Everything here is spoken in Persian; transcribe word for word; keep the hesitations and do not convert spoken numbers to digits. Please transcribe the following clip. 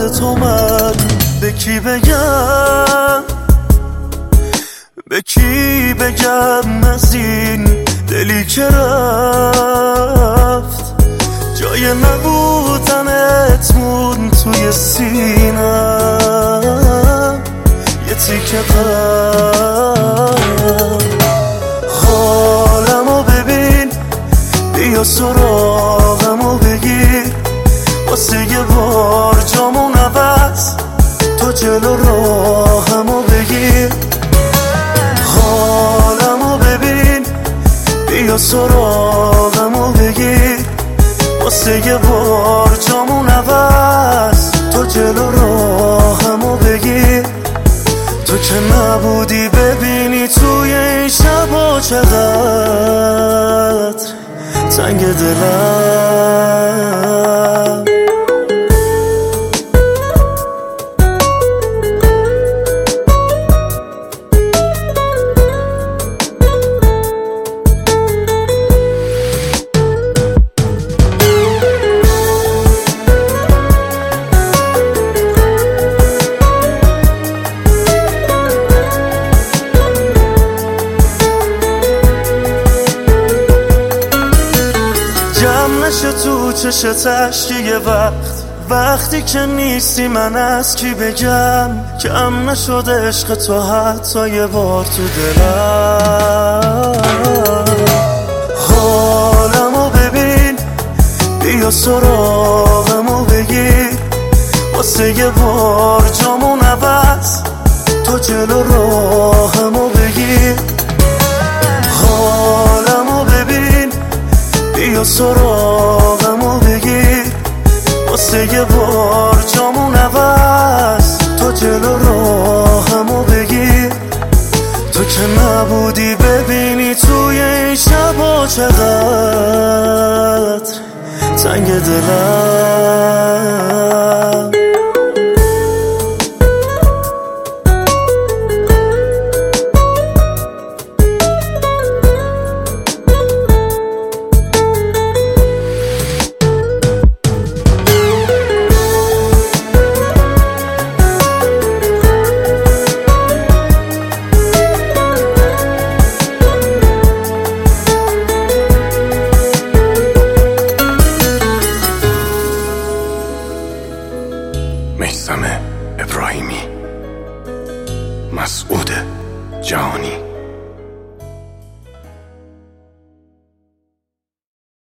یاد تو من به کی بگم، به کی بگم از این دلی که رفت، جای نبودنت مون توی سینم یه تیکه قلب. حالمو ببین، بیا سراغمو بگیر، واسه یه بار جامون عوض تو جلو راهمو بگیر. حالمو ببین، بیا سراغمو بگیر، واسه یه بار جامون عوض تو جلو راهمو بگیر. تو که نبودی ببینی توی این شبا چقدر تنگ دلم. نشه تو چشت اشکی یه وقت، وقتی که نیستی من از کی بگم، کم نشده عشق تو حتی یه بار تو دلم. حالمو ببین، بیا سراغمو بگیر، واسه یه بار جامون عوض تو جلو راهمو بگیر. حالمو ببین، بیا سراغمو بگیر، واسه یه بار جامون عوض تو جلو راهمو بگیر. تو که نبودی ببینی توی این شبا چقدر تنگ دلم. میثم ابراهیمی، مسعود جهانی.